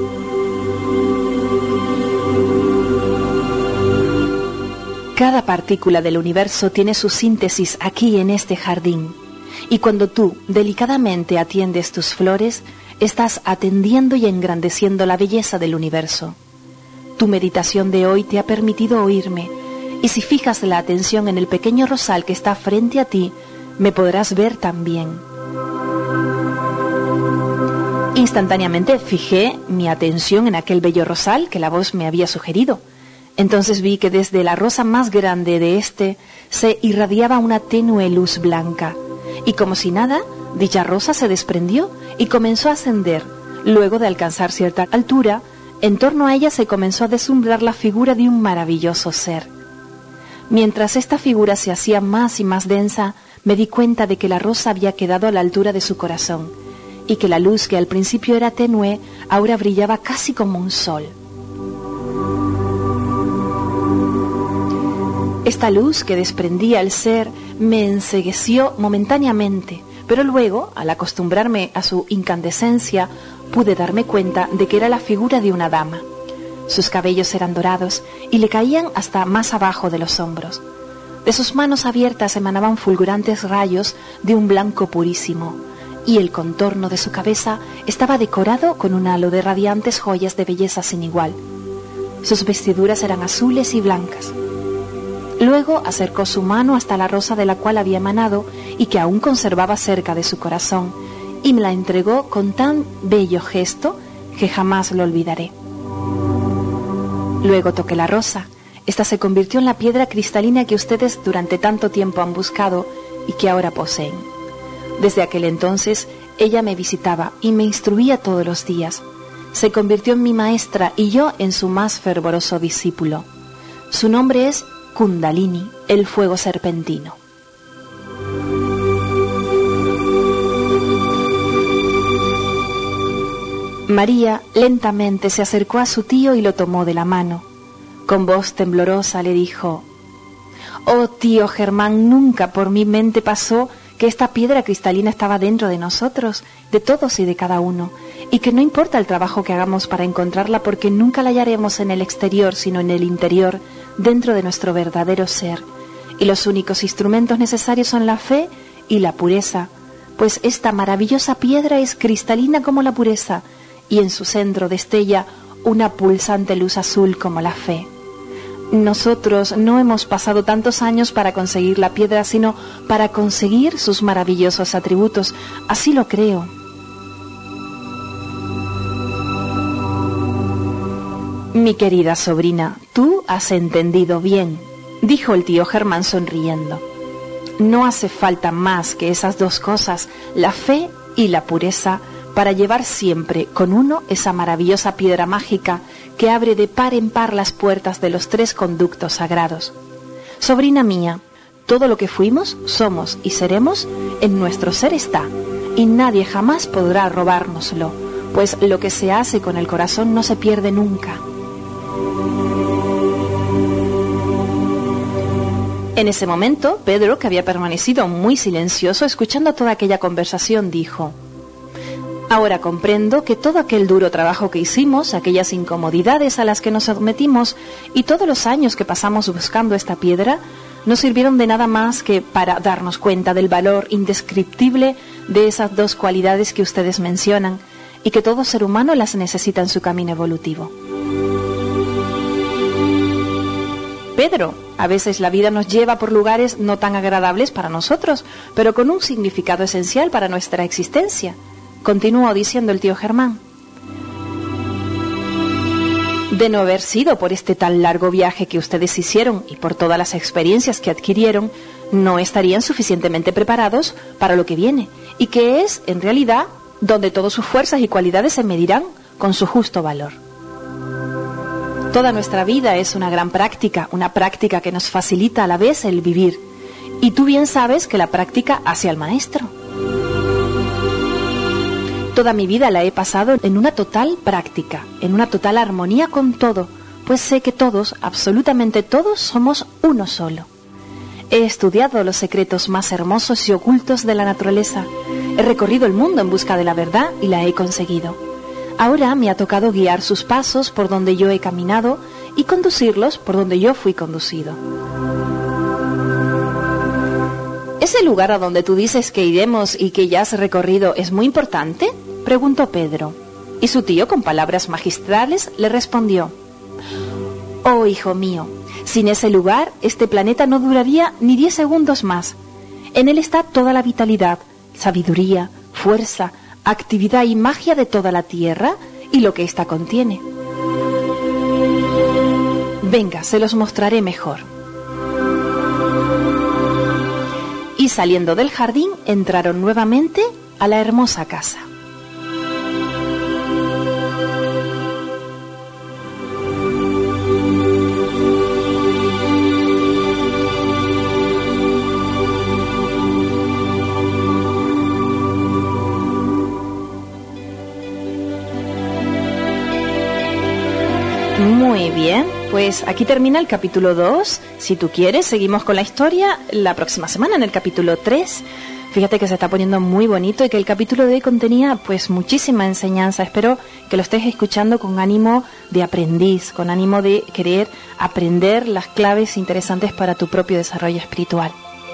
S2: Cada partícula del universo tiene su síntesis aquí en este jardín, y cuando tú delicadamente atiendes tus flores, estás atendiendo y engrandeciendo la belleza del universo. Tu meditación de hoy te ha permitido oírme, y si fijas la atención en el pequeño rosal que está frente a ti, me podrás ver también. Instantáneamente fijé mi atención en aquel bello rosal que la voz me había sugerido. Entonces vi que desde la rosa más grande de este se irradiaba una tenue luz blanca, y como si nada, dicha rosa se desprendió y comenzó a ascender. Luego de alcanzar cierta altura, en torno a ella se comenzó a deslumbrar la figura de un maravilloso ser. Mientras esta figura se hacía más y más densa, me di cuenta de que la rosa había quedado a la altura de su corazón, y que la luz, que al principio era tenue, ahora brillaba casi como un sol. Esta luz que desprendía el ser me encegueció momentáneamente, pero luego, al acostumbrarme a su incandescencia, pude darme cuenta de que era la figura de una dama. Sus cabellos eran dorados y le caían hasta más abajo de los hombros. De sus manos abiertas emanaban fulgurantes rayos de un blanco purísimo, y el contorno de su cabeza estaba decorado con un halo de radiantes joyas de belleza sin igual. Sus vestiduras eran azules y blancas. Luego acercó su mano hasta la rosa de la cual había emanado y que aún conservaba cerca de su corazón, y me la entregó con tan bello gesto que jamás lo olvidaré. Luego toqué la rosa. Esta se convirtió en la piedra cristalina que ustedes durante tanto tiempo han buscado y que ahora poseen. Desde aquel entonces Ella me visitaba y me instruía todos los días. Se convirtió en mi maestra y yo en su más fervoroso discípulo. Su nombre es Kundalini, el fuego serpentino. María lentamente se acercó a su tío y lo tomó de la mano. Con voz temblorosa le dijo: «Oh, tío Germán, nunca por mi mente pasó que esta piedra cristalina estaba dentro de nosotros, de todos y de cada uno, y que no importa el trabajo que hagamos para encontrarla, porque nunca la hallaremos en el exterior, sino en el interior, dentro de nuestro verdadero ser. Y los únicos instrumentos necesarios son la fe y la pureza, pues esta maravillosa piedra es cristalina como la pureza, y en su centro destella una pulsante luz azul como la fe. Nosotros no hemos pasado tantos años para conseguir la piedra, sino para conseguir sus maravillosos atributos. Así lo creo». «Mi querida sobrina, tú has entendido bien», dijo el tío Germán sonriendo. «No hace falta más que esas dos cosas, la fe y la pureza, para llevar siempre con uno esa maravillosa piedra mágica que abre de par en par las puertas de los 3 conductos sagrados. Sobrina mía, todo lo que fuimos, somos y seremos, en nuestro ser está, y nadie jamás podrá robárnoslo, pues lo que se hace con el corazón no se pierde nunca». En ese momento, Pedro, que había permanecido muy silencioso escuchando toda aquella conversación, dijo: «Ahora comprendo que todo aquel duro trabajo que hicimos, aquellas incomodidades a las que nos sometimos y todos los años que pasamos buscando esta piedra, no sirvieron de nada más que para darnos cuenta del valor indescriptible de esas dos cualidades que ustedes mencionan y que todo ser humano las necesita en su camino evolutivo». «Pedro, a veces la vida nos lleva por lugares no tan agradables para nosotros, pero con un significado esencial para nuestra existencia», continuó diciendo el tío Germán. «De no haber sido por este tan largo viaje que ustedes hicieron y por todas las experiencias que adquirieron, no estarían suficientemente preparados para lo que viene, y que es, en realidad, donde todas sus fuerzas y cualidades se medirán con su justo valor. Toda nuestra vida es una gran práctica, una práctica que nos facilita a la vez el vivir, y tú bien sabes que la práctica hace al maestro. Toda mi vida la he pasado en una total práctica, en una total armonía con todo, pues sé que todos, absolutamente todos, somos uno solo. He estudiado los secretos más hermosos y ocultos de la naturaleza. He recorrido el mundo en busca de la verdad y la he conseguido. Ahora me ha tocado guiar sus pasos por donde yo he caminado y conducirlos por donde yo fui conducido». «¿Ese lugar a donde tú dices que iremos y que ya has recorrido es muy importante?», preguntó Pedro. Y su tío, con palabras magistrales, le respondió: «Oh, hijo mío, sin ese lugar este planeta no duraría ni 10 segundos más. En él está toda la vitalidad, sabiduría, fuerza, actividad y magia de toda la Tierra y lo que ésta contiene. Venga, se los mostraré mejor». Y saliendo del jardín, entraron nuevamente a la hermosa casa. Muy bien, pues aquí termina el capítulo 2. Si tú quieres, seguimos con la historia la próxima semana en el capítulo 3. Fíjate que se está poniendo muy bonito y que el capítulo de hoy contenía pues muchísima enseñanza. Espero que lo estés escuchando con ánimo de aprendiz, con ánimo de querer aprender las claves interesantes para tu propio desarrollo espiritual.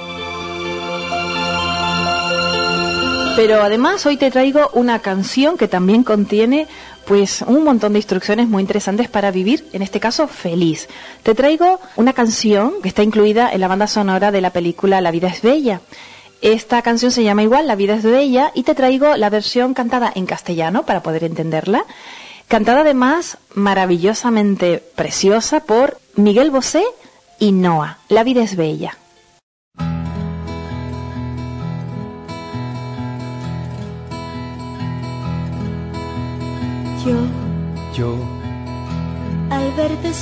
S2: Pero además hoy te traigo una canción que también contiene pues un montón de instrucciones muy interesantes para vivir, en este caso, feliz. Te traigo una canción que está incluida en la banda sonora de la película La vida es bella. Esta canción se llama igual, La vida es bella, y te traigo la versión cantada en castellano para poder entenderla. Cantada además maravillosamente preciosa por Miguel Bosé y Noa. La vida es bella.
S3: Yo,
S1: al verte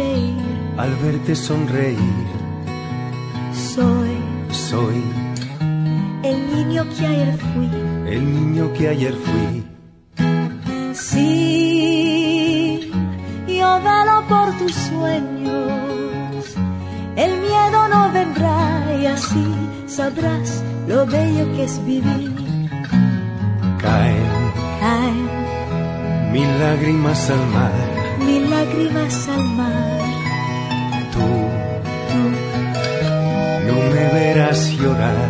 S3: sonreír, soy
S1: el niño que ayer fui. Sí, yo velo por tus sueños, el miedo no vendrá y así sabrás lo bello que es vivir.
S3: Caen mil lágrimas al mar. Tú no me verás llorar.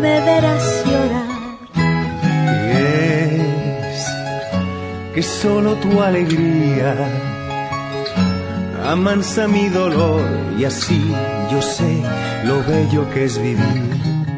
S3: Y es que solo tu alegría amansa mi dolor y así yo sé lo bello que es vivir.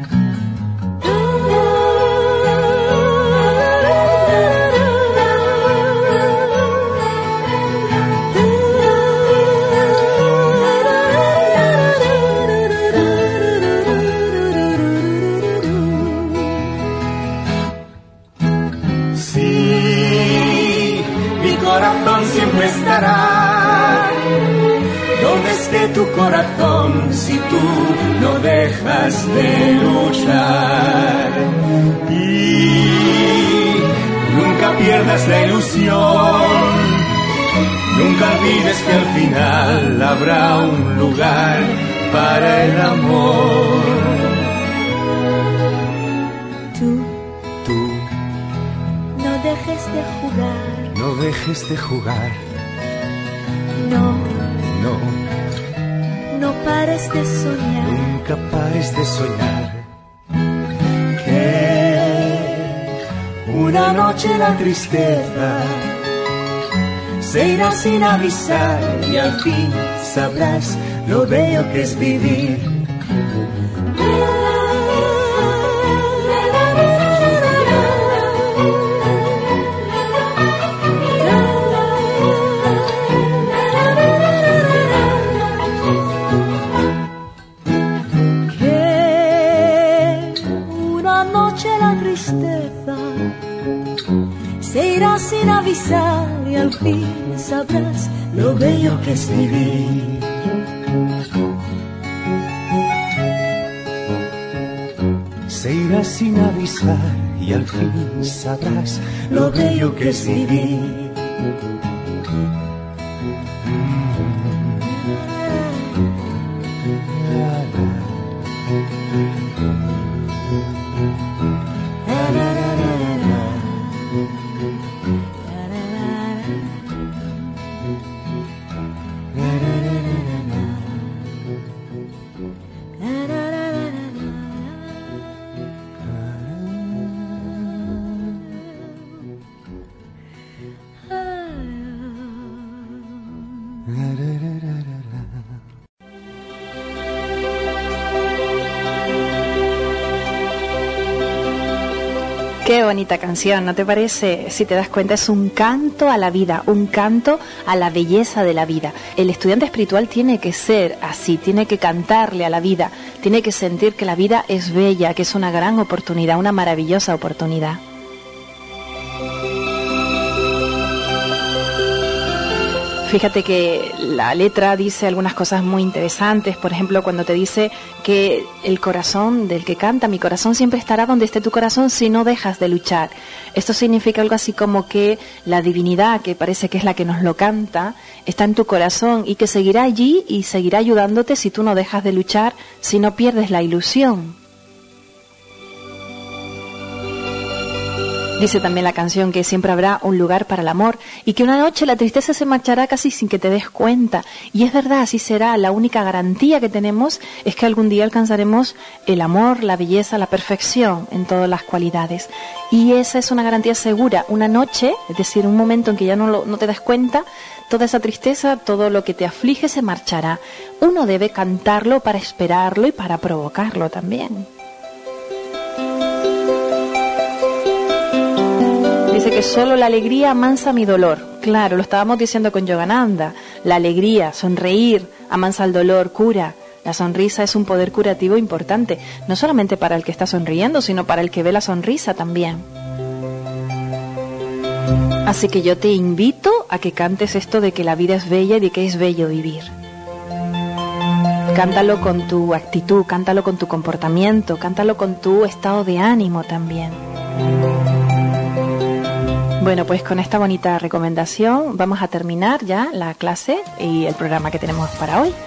S3: Siempre estará donde esté tu corazón si tú no dejas de luchar. Y nunca pierdas la ilusión, nunca olvides que al final habrá un lugar para el amor.
S1: Tú no dejes de jugar. No pares de soñar.
S3: Nunca pares de soñar. Que una noche la tristeza se irá sin avisar y al fin sabrás lo bello que es vivir.
S1: Se irá sin avisar y al fin sabrás lo bello que es vivir.
S3: Se irá sin avisar y al fin sabrás lo bello que es vivir.
S2: Qué bonita canción, ¿no te parece? Si te das cuenta, es un canto a la vida, un canto a la belleza de la vida. El estudiante espiritual tiene que ser así, tiene que cantarle a la vida, tiene que sentir que la vida es bella, que es una gran oportunidad, una maravillosa oportunidad. Fíjate que la letra dice algunas cosas muy interesantes, por ejemplo, cuando te dice que el corazón del que canta, mi corazón siempre estará donde esté tu corazón si no dejas de luchar. Esto significa algo así como que la divinidad, que parece que es la que nos lo canta, está en tu corazón y que seguirá allí y seguirá ayudándote si tú no dejas de luchar, si no pierdes la ilusión. Dice también la canción que siempre habrá un lugar para el amor y que una noche la tristeza se marchará casi sin que te des cuenta. Y es verdad, así será. La única garantía que tenemos es que algún día alcanzaremos el amor, la belleza, la perfección en todas las cualidades. Y esa es una garantía segura. Una noche, es decir, un momento en que ya no te das cuenta, toda esa tristeza, todo lo que te aflige se marchará. Uno debe cantarlo para esperarlo y para provocarlo también. Dice que solo la alegría amansa mi dolor. Claro, lo estábamos diciendo con Yogananda. La alegría, sonreír, amansa el dolor, cura. La sonrisa es un poder curativo importante, no solamente para el que está sonriendo, sino para el que ve la sonrisa también. Así que yo te invito a que cantes esto de que la vida es bella y de que es bello vivir. Cántalo con tu actitud, cántalo con tu comportamiento, cántalo con tu estado de ánimo también. Bueno, pues con esta bonita recomendación vamos a terminar ya la clase y el programa que tenemos para hoy.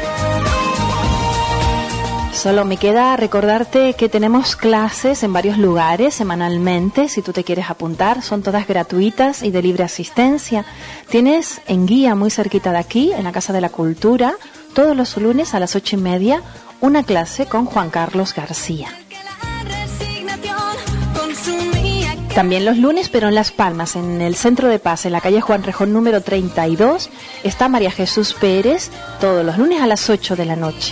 S2: Solo me queda recordarte que tenemos clases en varios lugares semanalmente. Si tú te quieres apuntar, son todas gratuitas y de libre asistencia. Tienes en Guía, muy cerquita de aquí, en la Casa de la Cultura, todos los lunes a las 8:30, una clase con Juan Carlos García. También los lunes, pero en Las Palmas, en el Centro de Paz, en la calle Juan Rejón número 32, está María Jesús Pérez, todos los lunes a las 8 de la noche.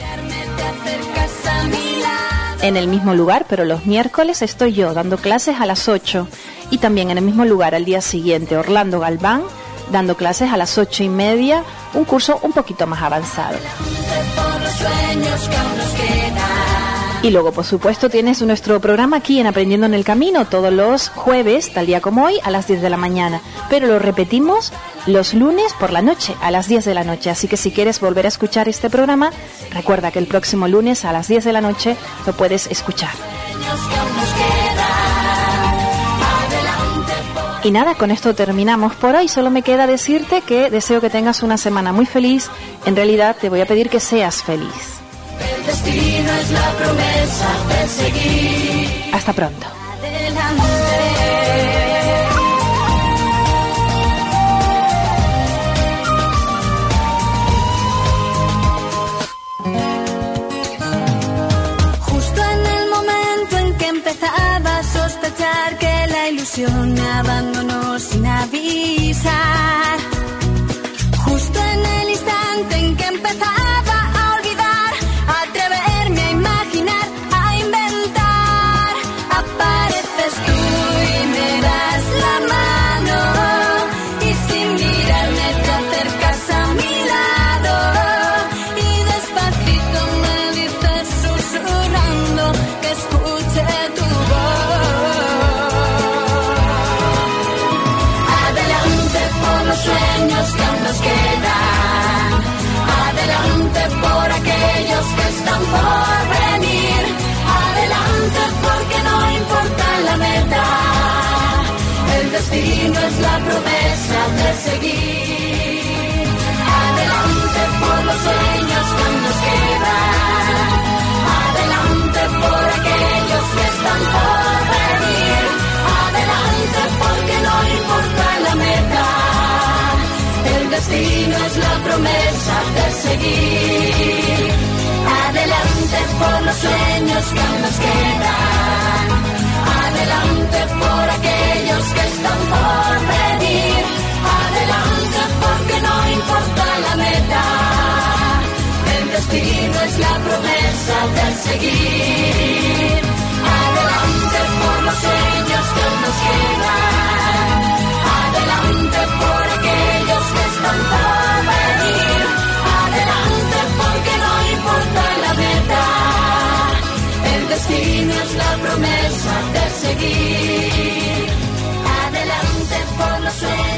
S2: En el mismo lugar, pero los miércoles estoy yo dando clases a las 8. Y también en el mismo lugar al día siguiente, Orlando Galván, dando clases a las 8:30, un curso un poquito más avanzado. Y luego, por supuesto, tienes nuestro programa aquí en Aprendiendo en el Camino, todos los jueves, tal día como hoy, a las 10 de la mañana. Pero lo repetimos los lunes por la noche, a las 10 de la noche. Así que si quieres volver a escuchar este programa, recuerda que el próximo lunes a las 10 de la noche lo puedes escuchar. Y nada, con esto terminamos por hoy. Solo me queda decirte que deseo que tengas una semana muy feliz. En realidad te voy a pedir que seas feliz.
S1: El destino es la promesa de seguir.
S2: Hasta pronto.
S1: Justo en el momento en que empezaba a sospechar que la ilusión me abandonó sin avisar. Justo en el instante en que empezaba por venir, adelante porque no importa la meta, el destino es la promesa de seguir, adelante por los sueños que aún nos quedan, adelante por aquellos que están por venir, adelante porque no importa la meta, el destino es la promesa de seguir. Adelante por los sueños que aún nos quedan, adelante por aquellos que están por venir, adelante porque no importa la meta, el destino es la promesa de seguir. Adelante por los sueños que aún nos quedan, adelante por aquellos que están por venir, adelante porque no importa la meta, el destino es la promesa de seguir. Adelante por los sueños.